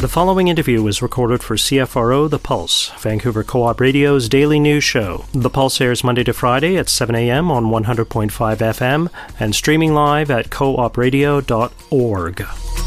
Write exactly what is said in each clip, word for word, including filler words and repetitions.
The following interview was recorded for C F R O The Pulse, Vancouver Co-op Radio's daily news show. The Pulse airs Monday to Friday at seven a.m. on one hundred point five F M and streaming live at co op radio dot org.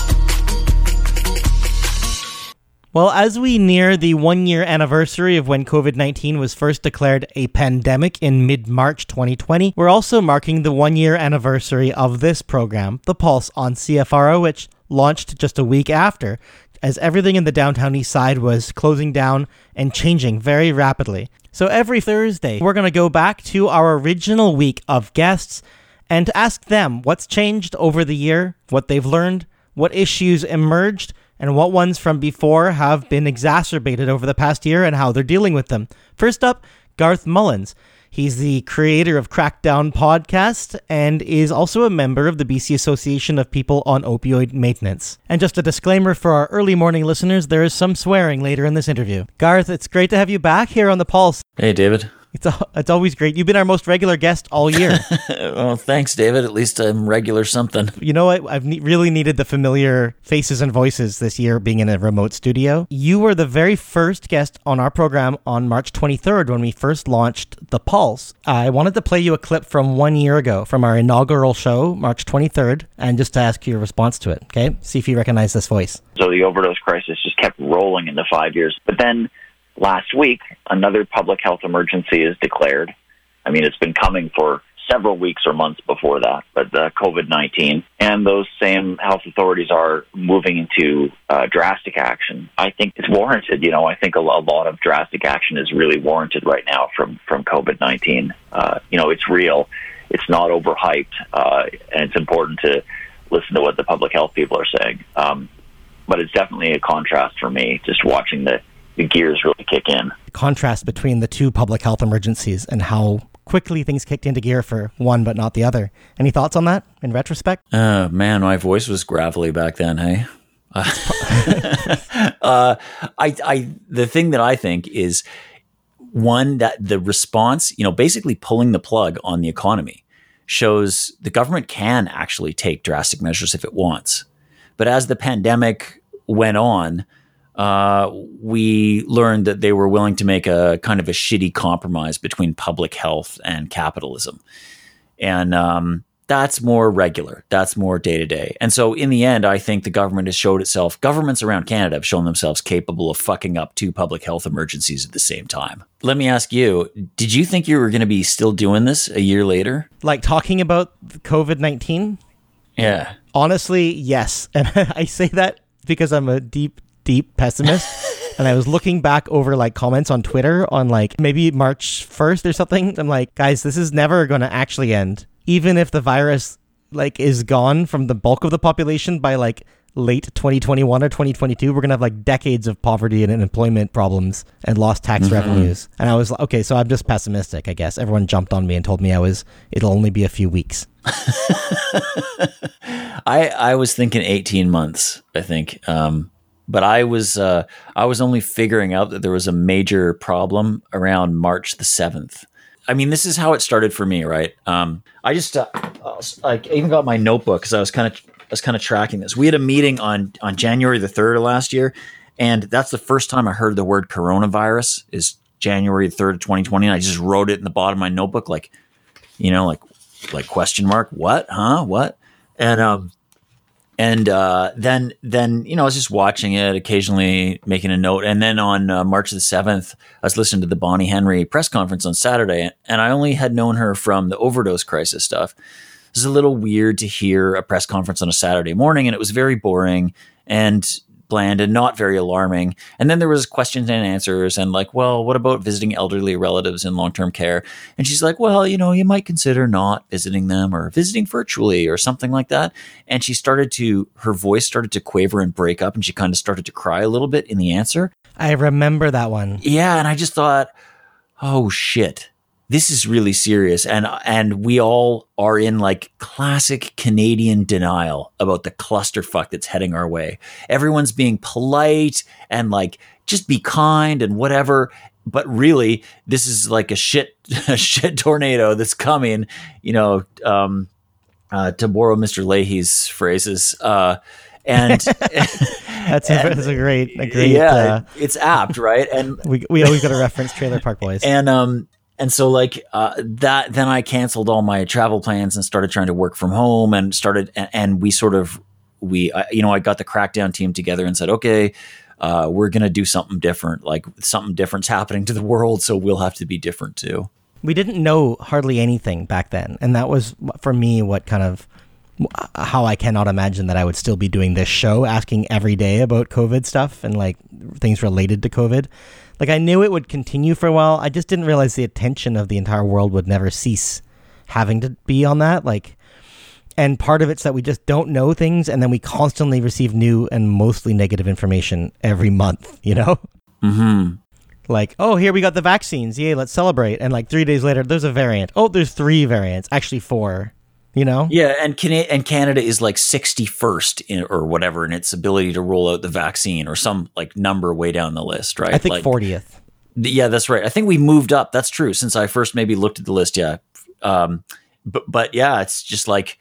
Well, as we near the one-year anniversary of when covid nineteen was first declared a pandemic in mid-March twenty twenty, we're also marking the one-year anniversary of this program, The Pulse, on C F R O, which launched just a week after, as everything in the downtown east side was closing down and changing very rapidly. So every Thursday, we're going to go back to our original week of guests and ask them what's changed over the year, what they've learned, what issues emerged, and what ones from before have been exacerbated over the past year and how they're dealing with them. First up, Garth Mullins. He's the creator of Crackdown Podcast and is also a member of the B C Association of People on Opioid Maintenance. And just a disclaimer for our early morning listeners, there is some swearing later in this interview. Garth, it's great to have you back here on The Pulse. Hey, David. It's a, it's always great. You've been our most regular guest all year. Well, thanks, David. At least I'm regular something. You know what? I've ne- really needed the familiar faces and voices this year being in a remote studio. You were the very first guest on our program on March twenty-third when we first launched The Pulse. I wanted to play you a clip from one year ago from our inaugural show, March twenty-third, and just to ask your response to it, okay? See if you recognize this voice. So the overdose crisis just kept rolling into five years. But then last week, another public health emergency is declared. I mean, it's been coming for several weeks or months before that, but uh, covid nineteen. And those same health authorities are moving into uh, drastic action. I think it's warranted. You know, I think a, a lot of drastic action is really warranted right now from, from covid nineteen. Uh, you know, it's real. It's not overhyped. Uh, and it's important to listen to what the public health people are saying. Um, but it's definitely a contrast for me, just watching the the gears really kick in. Contrast between the two public health emergencies and how quickly things kicked into gear for one but not the other. Any thoughts on that in retrospect? Uh, man, my voice was gravelly back then, hey? Uh, uh, I, I, the thing that I think is, one, that the response, you know, basically pulling the plug on the economy shows the government can actually take drastic measures if it wants. But as the pandemic went on, Uh, we learned that they were willing to make a kind of a shitty compromise between public health and capitalism. And um, that's more regular. That's more day to day. And so in the end, I think the government has showed itself, governments around Canada have shown themselves capable of fucking up two public health emergencies at the same time. Let me ask you, did you think you were going to be still doing this a year later? Like talking about covid nineteen? Yeah. Honestly, yes. And I say that because I'm a deep deep pessimist. And I was looking back over like comments on Twitter on like maybe March first or something. I'm like, guys, this is never going to actually end. Even if the virus like is gone from the bulk of the population by like late twenty twenty-one or twenty twenty-two, we're going to have like decades of poverty and unemployment problems and lost tax mm-hmm. revenues. And I was like, okay, so I'm just pessimistic, I guess. Everyone jumped on me and told me I was, it'll only be a few weeks. I, I was thinking eighteen months, I think. Um, But I was uh, I was only figuring out that there was a major problem around March the seventh. I mean, this is how it started for me, right? Um, I just uh, I even got my notebook because I was kind of I was kind of tracking this. We had a meeting on on January the third of last year, and that's the first time I heard the word coronavirus. Is January the third of twenty twenty, and I just wrote it in the bottom of my notebook, like you know, like like question mark, what, huh, what, and um. And uh, then, then you know, I was just watching it, occasionally making a note. And then on uh, March the seventh, I was listening to the Bonnie Henry press conference on Saturday, and I only had known her from the overdose crisis stuff. It was a little weird to hear a press conference on a Saturday morning, and it was very boring and bland and not very alarming. And then there was questions and answers and like, well, what about visiting elderly relatives in long-term care? And she's like, well, you know, you might consider not visiting them or visiting virtually or something like that. And she started to, her voice started to quaver and break up, and she kind of started to cry a little bit in the answer. I remember that one. Yeah. And I just thought, oh shit, this is really serious. And, and we all are in like classic Canadian denial about the clusterfuck that's heading our way. Everyone's being polite and like, just be kind and whatever. But really, this is like a shit, a shit tornado that's coming, you know, um, uh, to borrow Mister Leahy's phrases. Uh, and That's a, that's a great, a great. Yeah, uh, it's apt, right? And we we always got to reference Trailer Park Boys. And um and so like uh that then I canceled all my travel plans and started trying to work from home and started and, and we sort of we I, you know I got the Crackdown team together and said, okay, uh we're gonna do something different. Like something different's happening to the world, so we'll have to be different too. We didn't know hardly anything back then, and that was for me what kind of how I cannot imagine that I would still be doing this show, asking every day about COVID stuff and like things related to COVID. Like I knew it would continue for a while. I just didn't realize the attention of the entire world would never cease having to be on that. Like, and part of it's that we just don't know things, and then we constantly receive new and mostly negative information every month, you know? Mm-hmm. Like, oh, here we got the vaccines. Yay, let's celebrate. And like three days later, there's a variant. Oh, there's three variants. Actually, four. You know? Yeah, and Can- and Canada is like sixty-first in, or whatever in its ability to roll out the vaccine, or some like number way down the list, right? I think like, fortieth. Yeah, that's right. I think we moved up. That's true. Since I first maybe looked at the list, yeah. Um, but but yeah, it's just like,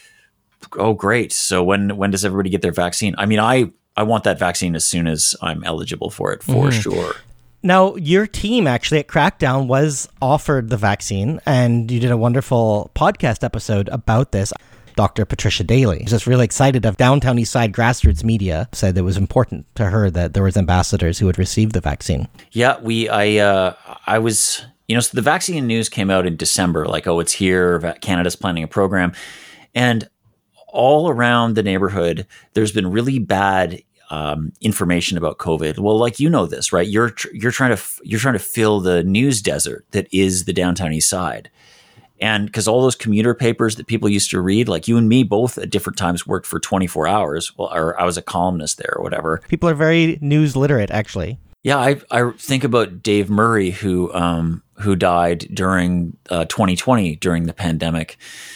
oh, great. So when when does everybody get their vaccine? I mean, I I want that vaccine as soon as I'm eligible for it, for mm-hmm. sure. Now, your team actually at Crackdown was offered the vaccine, and you did a wonderful podcast episode about this. Doctor Patricia Daly was just really excited of Downtown Eastside Grassroots Media said it was important to her that there was ambassadors who had received the vaccine. Yeah, we, I, uh, I was, you know, so the vaccine news came out in December, like, oh, it's here, Canada's planning a program. And all around the neighborhood, there's been really bad Um, information about COVID. Well, like, you know this, right? You're tr- you're trying to f- you're trying to fill the news desert that is the Downtown East Side, and because all those commuter papers that people used to read, like you and me both at different times worked for twenty-four hours. Well, or I was a columnist there or whatever. People are very news literate, actually. Yeah, I I think about Dave Murray, who um who died during uh, twenty twenty during the pandemic.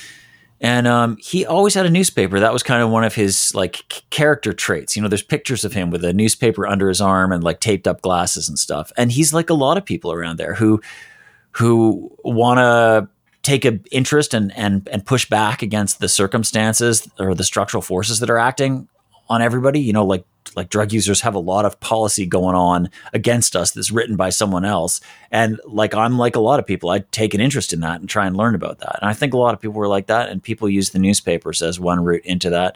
And um, he always had a newspaper. That was kind of one of his like c- character traits. You know, there's pictures of him with a newspaper under his arm and like taped up glasses and stuff. And he's like a lot of people around there who who want to take an interest and and and push back against the circumstances or the structural forces that are acting on everybody. You know, like like drug users have a lot of policy going on against us that's written by someone else. And like, I'm like a lot of people, I'd take an interest in that and try and learn about that. And I think a lot of people were like that, and people use the newspapers as one route into that.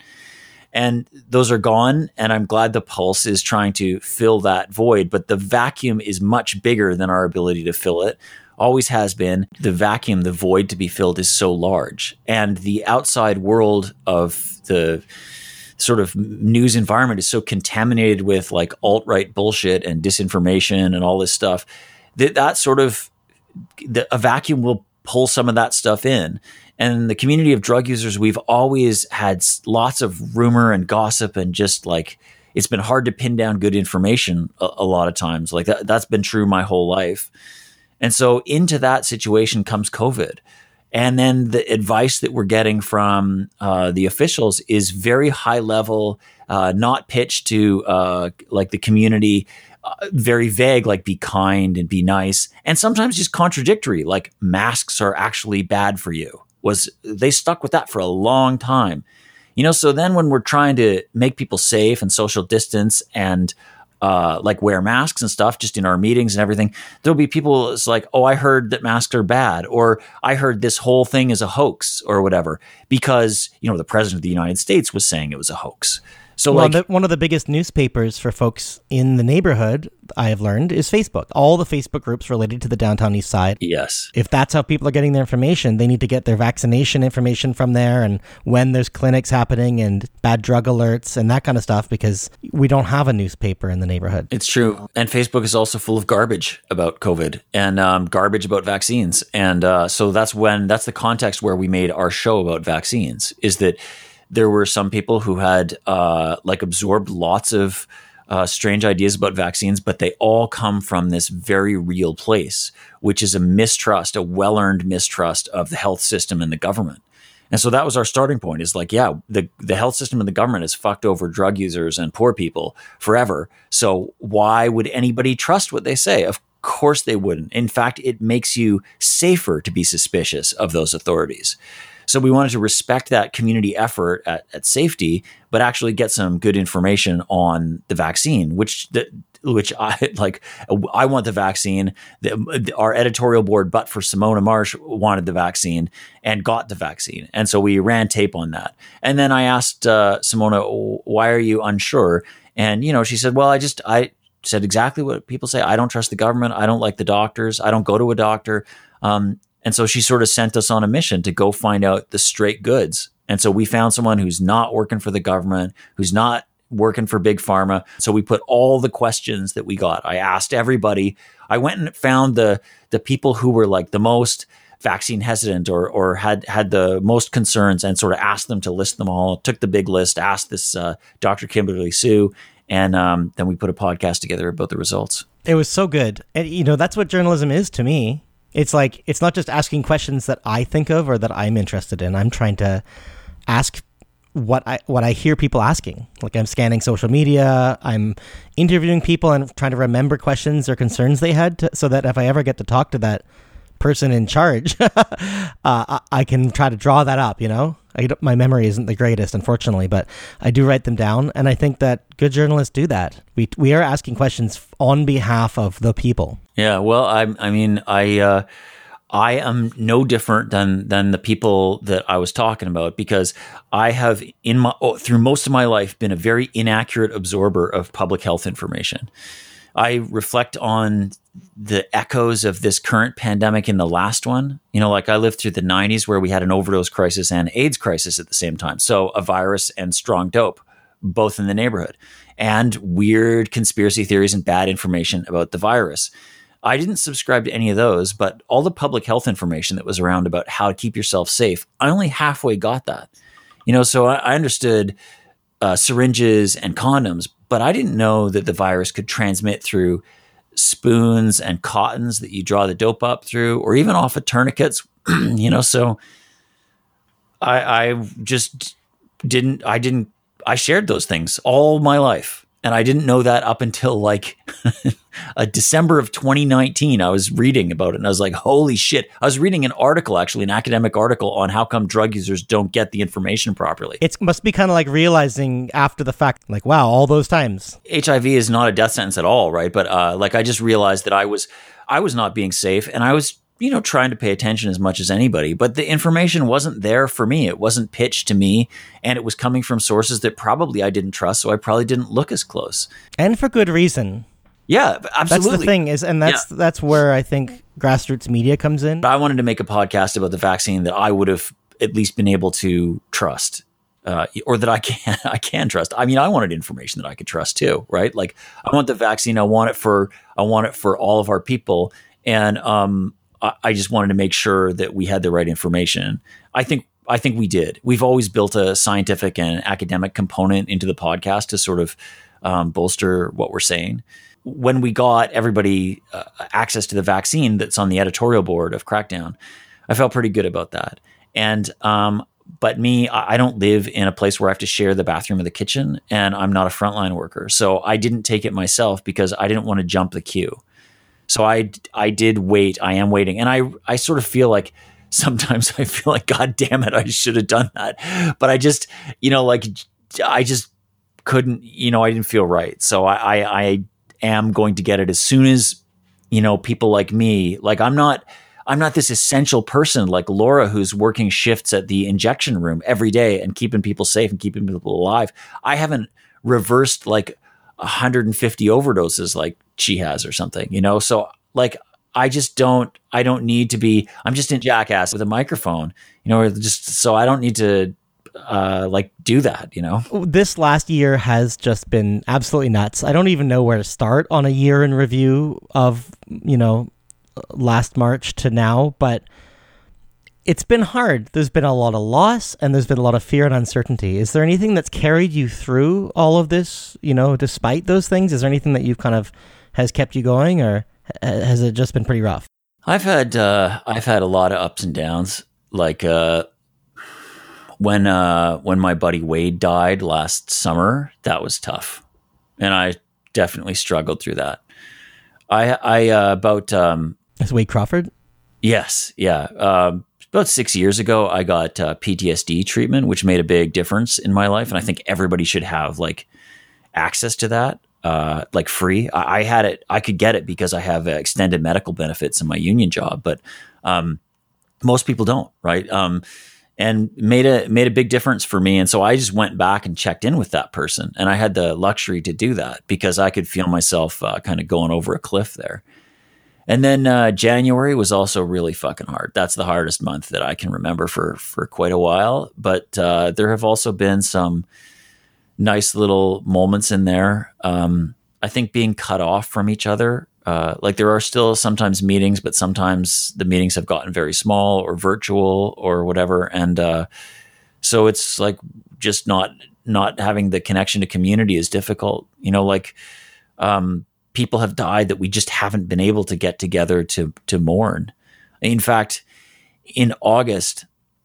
And those are gone. And I'm glad the Pulse is trying to fill that void, but the vacuum is much bigger than our ability to fill it. Always has been. The vacuum, the void to be filled is so large. And the outside world of the sort of news environment is so contaminated with like alt-right bullshit and disinformation and all this stuff that that sort of the, a vacuum will pull some of that stuff in. And the community of drug users, we've always had lots of rumor and gossip, and just like it's been hard to pin down good information a, a lot of times. Like that, that's been true my whole life. And so into that situation comes COVID. And then the advice that we're getting from uh, the officials is very high level, uh, not pitched to uh, like the community, uh, very vague, like be kind and be nice, and sometimes just contradictory, like masks are actually bad for you. Was they stuck with that for a long time, you know? So then when we're trying to make people safe and social distance and uh, like wear masks and stuff just in our meetings and everything, there'll be people it's like, oh, I heard that masks are bad, or I heard this whole thing is a hoax or whatever, because, you know, the president of the United States was saying it was a hoax. So well, like the, one of the biggest newspapers for folks in the neighborhood, I have learned, is Facebook. All the Facebook groups related to the Downtown East Side. Yes. If that's how people are getting their information, they need to get their vaccination information from there, and when there's clinics happening and bad drug alerts and that kind of stuff, because we don't have a newspaper in the neighborhood. It's true. And Facebook is also full of garbage about COVID and um, garbage about vaccines. And uh, so that's when, that's the context where we made our show about vaccines, is that there were some people who had uh, like absorbed lots of uh, strange ideas about vaccines, but they all come from this very real place, which is a mistrust, a well-earned mistrust of the health system and the government. And so that was our starting point, is like, yeah, the, the health system and the government has fucked over drug users and poor people forever. So why would anybody trust what they say? Of course they wouldn't. In fact, it makes you safer to be suspicious of those authorities. So we wanted to respect that community effort at, at safety, but actually get some good information on the vaccine, which the, which I like. I want the vaccine. The, our editorial board, but for Simona Marsh, wanted the vaccine and got the vaccine, and so we ran tape on that. And then I asked uh, Simona, "Why are you unsure?" And you know, she said, "Well, I just I." said exactly what people say. I don't trust the government. I don't like the doctors. I don't go to a doctor. Um, and so she sort of sent us on a mission to go find out the straight goods. And so we found someone who's not working for the government, who's not working for big pharma. So we put all the questions that we got. I asked everybody. I went and found the the people who were like the most vaccine hesitant or or had had the most concerns and sort of asked them to list them all. Took the big list, asked this uh, Doctor Kimberly Sue. And um, then we put a podcast together about the results. It was so good. And, you know, that's what journalism is to me. It's like, it's not just asking questions that I think of or that I'm interested in. I'm trying to ask what I what I hear people asking. Like I'm scanning social media, I'm interviewing people and trying to remember questions or concerns they had to, so that if I ever get to talk to that person in charge, uh, I can try to draw that up, you know? I, my memory isn't the greatest, unfortunately, but I do write them down, and I think that good journalists do that. We we are asking questions on behalf of the people. Yeah, well, I I mean, I uh, I am no different than than the people that I was talking about, because I have in my oh, through most of my life been a very inaccurate absorber of public health information. I reflect on the echoes of this current pandemic in the last one. You know, like I lived through the nineties where we had an overdose crisis and AIDS crisis at the same time. So a virus and strong dope, both in the neighborhood, and weird conspiracy theories and bad information about the virus. I didn't subscribe to any of those, but all the public health information that was around about how to keep yourself safe, I only halfway got that. You know, so I, I understood uh, syringes and condoms, but I didn't know that the virus could transmit through spoons and cottons that you draw the dope up through, or even off of tourniquets, you know, so I, I just didn't, I didn't, I shared those things all my life. And I didn't know that up until like a December of twenty nineteen. I was reading about it and I was like, holy shit. I was reading an article, actually an academic article on how come drug users don't get the information properly. It must be kind of like realizing after the fact, like, wow, all those times. H I V is not a death sentence at all, right? But uh, like I just realized that I was, I was not being safe, and I was, you know, trying to pay attention as much as anybody, but the information wasn't there for me. It wasn't pitched to me, and it was coming from sources that probably I didn't trust, so I probably didn't look as close. And for good reason. Yeah, absolutely. That's the thing, is, and that's yeah. that's where I think grassroots media comes in. I wanted to make a podcast about the vaccine that I would have at least been able to trust, uh, or that I can I can trust. I mean, I wanted information that I could trust too, right? Like, I want the vaccine. I want it for I want it for all of our people, and um. I just wanted to make sure that we had the right information. I think I think we did. We've always built a scientific and academic component into the podcast to sort of um, bolster what we're saying. When we got everybody uh, access to the vaccine that's on the editorial board of Crackdown, I felt pretty good about that. And um, but me, I don't live in a place where I have to share the bathroom or the kitchen, and I'm not a frontline worker. So I didn't take it myself because I didn't want to jump the queue. So I, I did wait. I am waiting. And I, I sort of feel like sometimes I feel like, God damn it, I should have done that. But I just, you know, like I just couldn't, you know, I didn't feel right. So I, I, I am going to get it as soon as, you know, people like me, like I'm not, I'm not this essential person like Laura, who's working shifts at the injection room every day and keeping people safe and keeping people alive. I haven't reversed like one hundred fifty overdoses like she has or something, you know? So like, I just don't, I don't need to be, I'm just a jackass with a microphone, you know, or just, so I don't need to uh, like do that, you know? This last year has just been absolutely nuts. I don't even know where to start on a year in review of, you know, last March to now, but it's been hard. There's been a lot of loss, and there's been a lot of fear and uncertainty. Is there anything that's carried you through all of this, you know, despite those things? Is there anything that you've kind of has kept you going, or has it just been pretty rough? I've had uh, I've had a lot of ups and downs. Like uh, when uh, when my buddy Wade died last summer, that was tough, and I definitely struggled through that. I I uh, about um, is Wade Crawford? Yes, yeah. Um, about six years ago, I got uh, P T S D treatment, which made a big difference in my life. And I think everybody should have like access to that, uh, like free. I, I had it, I could get it because I have uh, extended medical benefits in my union job, but um, most people don't, right? Um, and made a made a big difference for me. And so I just went back and checked in with that person. And I had the luxury to do that because I could feel myself uh, kind of going over a cliff there. And then uh, January was also really fucking hard. That's the hardest month that I can remember for for quite a while. But uh, there have also been some nice little moments in there. Um, I think being cut off from each other, uh, like there are still sometimes meetings, but sometimes the meetings have gotten very small or virtual or whatever. And uh, so it's like just not not having the connection to community is difficult. You know, like um, people have died that we just haven't been able to get together to to mourn. In fact, in August,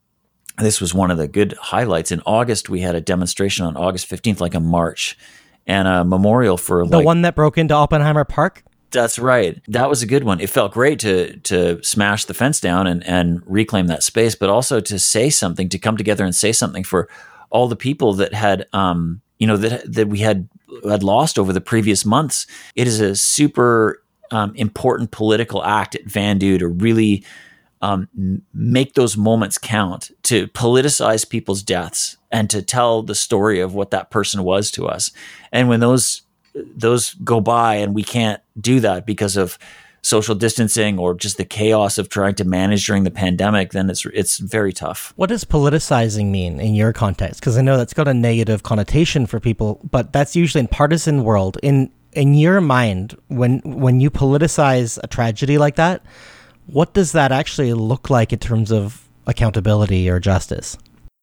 this was one of the good highlights. In August, we had a demonstration on August fifteenth, like a march and a memorial for the like, one that broke into Oppenheimer Park. That's right. That was a good one. It felt great to to smash the fence down and, and reclaim that space, but also to say something, to come together and say something for all the people that had, um, you know, that that we had had lost over the previous months. It is a super um, important political act at Vandu to really um, make those moments count, to politicize people's deaths and to tell the story of what that person was to us. And when those those go by and we can't do that because of social distancing or just the chaos of trying to manage during the pandemic, then it's it's very tough. What does politicizing mean in your context? Because I know that's got a negative connotation for people, but that's usually in partisan world. In in your mind, when when you politicize a tragedy like that, what does that actually look like in terms of accountability or justice?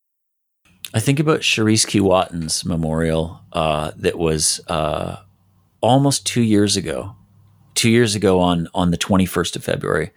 I think about Sharice Kiwatan's memorial uh, that was uh, almost two years ago. Two years ago on on the twenty-first of February.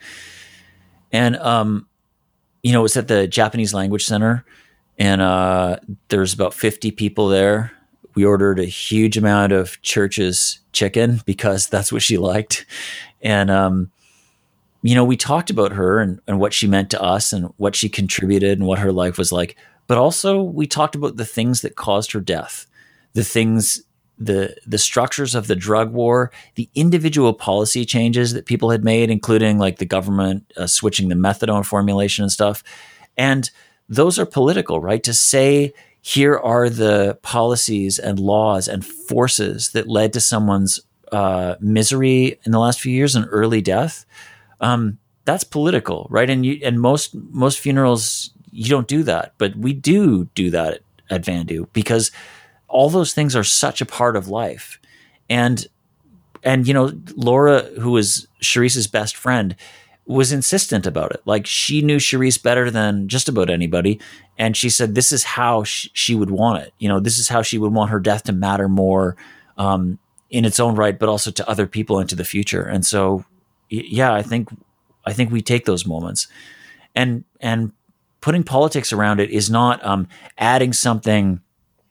And, um, you know, it was at the Japanese Language Center, and uh, there's about fifty people there. We ordered a huge amount of Church's chicken because that's what she liked. And, um, you know, we talked about her and, and what she meant to us and what she contributed and what her life was like. But also we talked about the things that caused her death, the things the the structures of the drug war, the individual policy changes that people had made, including like the government uh, switching the methadone formulation and stuff. And those are political, right? To say, here are the policies and laws and forces that led to someone's uh, misery in the last few years and early death. Um, that's political, right? And you, and most most funerals, you don't do that, but we do do that at, at Vandu because all those things are such a part of life. And, and, you know, Laura, who was Sharice's best friend, was insistent about it. Like, she knew Sharice better than just about anybody. And she said, this is how she, she would want it. You know, this is how she would want her death to matter more um, in its own right, but also to other people into the future. And so, yeah, I think, I think we take those moments and, and putting politics around it is not um, adding something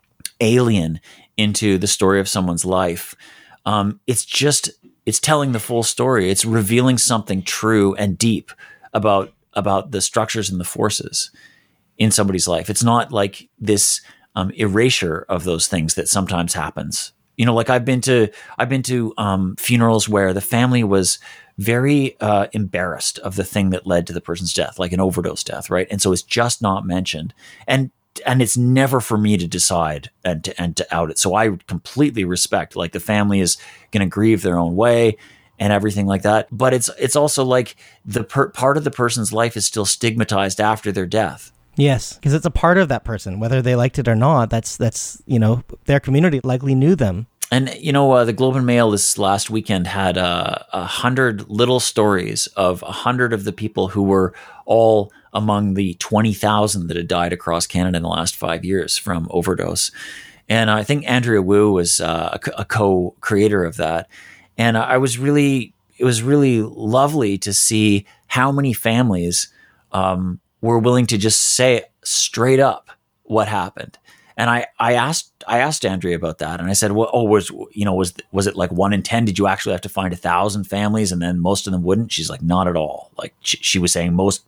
alien into the story of someone's life. Um, it's just, it's telling the full story. It's revealing something true and deep about, about the structures and the forces in somebody's life. It's not like this um, erasure of those things that sometimes happens. You know, like I've been to, I've been to um, funerals where the family was very uh, embarrassed of the thing that led to the person's death, like an overdose death, right? And so it's just not mentioned. And And it's never for me to decide and to and to out it. So I completely respect, like, the family is going to grieve their own way and everything like that. But it's it's also like the per- part of the person's life is still stigmatized after their death. Yes, because it's a part of that person, whether they liked it or not. That's that's you know, their community likely knew them. And, you know, uh, the Globe and Mail this last weekend had uh, a hundred little stories of a hundred of the people who were all among the twenty thousand that had died across Canada in the last five years from overdose. And I think Andrea Wu was uh, a, a co-creator of that. And I was really, it was really lovely to see how many families um, were willing to just say straight up what happened. And I, I asked, I asked Andrea about that, and I said, "Well, oh, was you know, was was it like one in ten? Did you actually have to find a thousand families, and then most of them wouldn't?" She's like, "Not at all." Like she, she was saying, most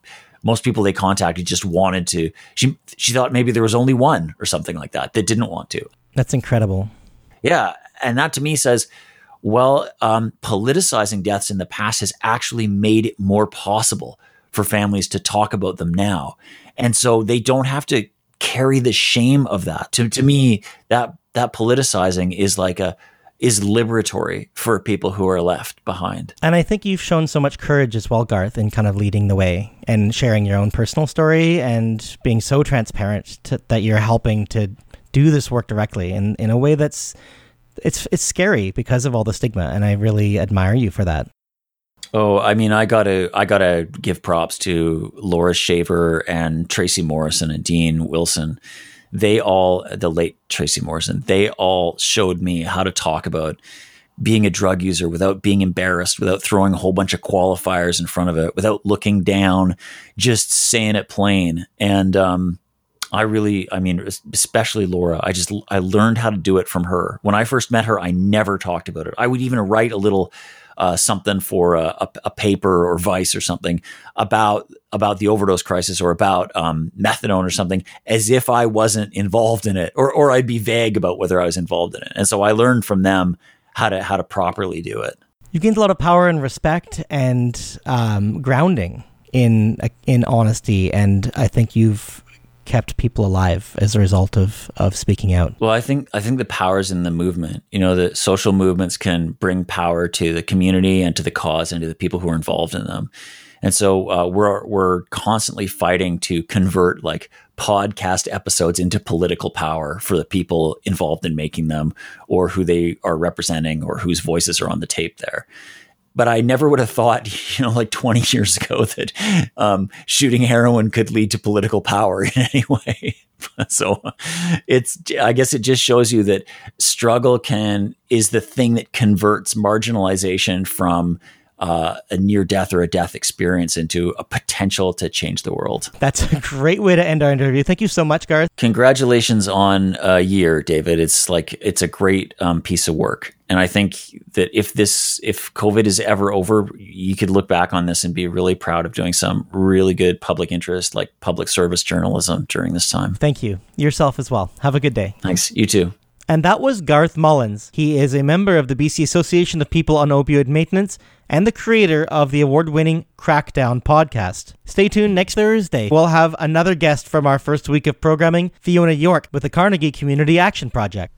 Most people they contacted just wanted to, she, she thought maybe there was only one or something like that that didn't want to. That's incredible. Yeah. And that to me says, well, um, politicizing deaths in the past has actually made it more possible for families to talk about them now. And so they don't have to carry the shame of that. To to me, that that politicizing is like a is liberatory for people who are left behind. And I think you've shown so much courage as well, Garth, in kind of leading the way and sharing your own personal story and being so transparent to, that you're helping to do this work directly in, in a way that's it's it's scary because of all the stigma. And I really admire you for that. Oh, I mean, I gotta, I gotta give props to Laura Shaver and Tracy Morrison and Dean Wilson. They all, the late Tracy Morrison, they all showed me how to talk about being a drug user without being embarrassed, without throwing a whole bunch of qualifiers in front of it, without looking down, just saying it plain. And um, I really, I mean, especially Laura, I just, I learned how to do it from her. When I first met her, I never talked about it. I would even write a little Uh, something for a, a, a paper or Vice or something about about the overdose crisis or about um, methadone or something, as if I wasn't involved in it, or or I'd be vague about whether I was involved in it. And so I learned from them how to how to properly do it. You gained a lot of power and respect and um, grounding in in honesty, and I think you've kept people alive as a result of of speaking out. Well, I think I think the power's in the movement. You know, the social movements can bring power to the community and to the cause and to the people who are involved in them. And so uh, we're we're constantly fighting to convert like podcast episodes into political power for the people involved in making them, or who they are representing, or whose voices are on the tape there. But I never would have thought, you know, like twenty years ago that um, shooting heroin could lead to political power in any way. So it's, I guess it just shows you that struggle can, is the thing that converts marginalization from uh, a near death or a death experience into a potential to change the world. That's a great way to end our interview. Thank you so much, Garth. Congratulations on a year, David. It's like, it's a great um, piece of work. And I think that if this, if COVID is ever over, you could look back on this and be really proud of doing some really good public interest, like public service journalism during this time. Thank you. Yourself as well. Have a good day. Thanks. You too. And that was Garth Mullins. He is a member of the B C Association of People on Opioid Maintenance and the creator of the award-winning Crackdown podcast. Stay tuned next Thursday. We'll have another guest from our first week of programming, Fiona York with the Carnegie Community Action Project.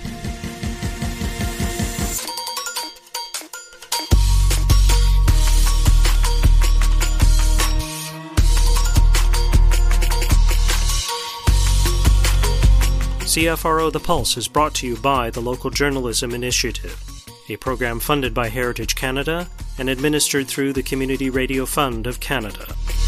C F R O The Pulse is brought to you by the Local Journalism Initiative, a program funded by Heritage Canada and administered through the Community Radio Fund of Canada.